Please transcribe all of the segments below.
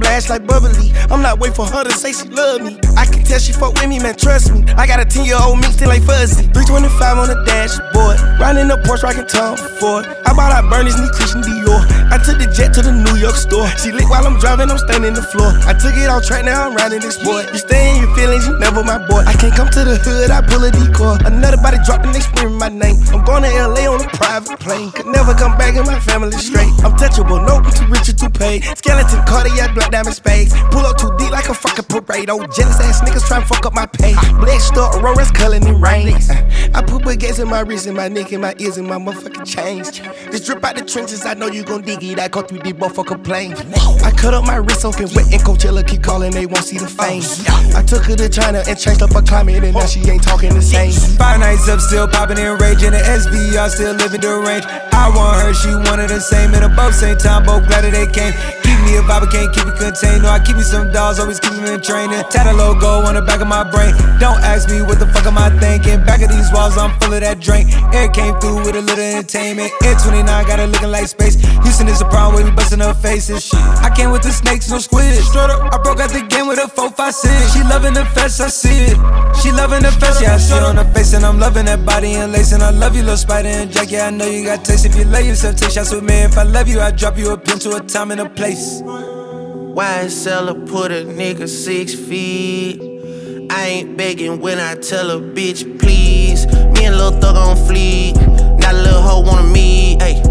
flash like bubbly. I'm not waiting for her to say she love me. I can tell she fuck with me, man, trust me. I got a 10-year-old me still like fuzzy. 325 on the dashboard, riding the Porsche, rockin' Tom Ford. I bought out Bernie's, need Christian Dior. I took the jet to the New York store. She lit while I'm driving, I'm standing the floor. I took it off track, now I'm riding this boy. You stay in your feelings, you never my boy. I can't come to the hood, I pull a decoy. Another body drop and they screaming my name. I'm going to LA on a private plane. Could never come back and my family straight. I'm touchable, no, I'm too rich or too paid. Skeleton, Cartier, black diamond spades. Pull up too deep like a fucking parade. Oh, jealous ass niggas try to fuck up my pay. Black star, Aurora's coloring in rain. I put baguettes in my wrist and my neck and my ears and my motherfucking chains. This drip out the trenches, I know you gon' dig it. I go through these motherfucking planes. I cut up my wrist soaking wet and Coachella keep calling, they won't see the fame. I took her to China and changed up her climate and now she ain't talking the same. 5 nights up, still popping and raging. The SVR still living the range. I want her, she wanted the same. And above same time, both glad that they came. Keep me a vibe, can't keep it contained. No, I keep me some dolls, always keep me in training. Tat a logo on the back of my brain. Don't ask me what the fuck am I thinking. Back of these walls, I'm full of that drink. Air came through with a little entertainment. Air 29 got her looking like space. Houston is a problem where we busting her faces. Shit. I came with the snakes, no squid. Straight up, I broke out the game with a 4-5-6. She loving the fest, I see it. She loving the fest, yeah, I see it on her face. And I'm loving that body and lace. And I love you, little Spider and Jack. Yeah, I know you got taste. If you love yourself, take shots with me. If I love you, I drop you a pin to a time and a place. YSL put a nigga 6 feet. I ain't begging when I tell a bitch please. Me and Lil Thug on fleek. Not a little hoe wanna meet. Ayy,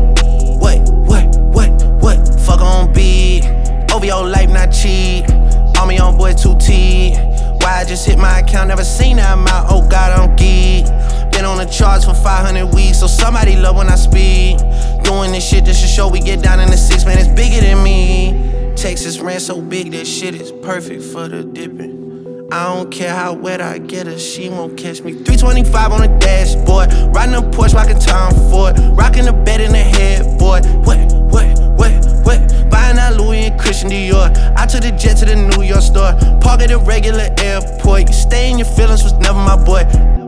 what? Fuck on beat. Over your life, not cheap. All me on boy 2T. Why I just hit my account, never seen that amount. Oh God, I'm geek. Been on the charts for 500 weeks, so somebody love when I speak. Doing this shit just to show we get down in the 6, man, it's bigger than me. Texas ran so big, that shit is perfect for the dipping. I don't care how wet I get her, she won't catch me. 325 on the dashboard, riding a Porsche, rockin' Tom Ford. Rockin' the bed in the headboard. What? Buying that Louis and Christian Dior. I took the jet to the New York store. Park at a regular airport. You stay in your feelings was never my boy.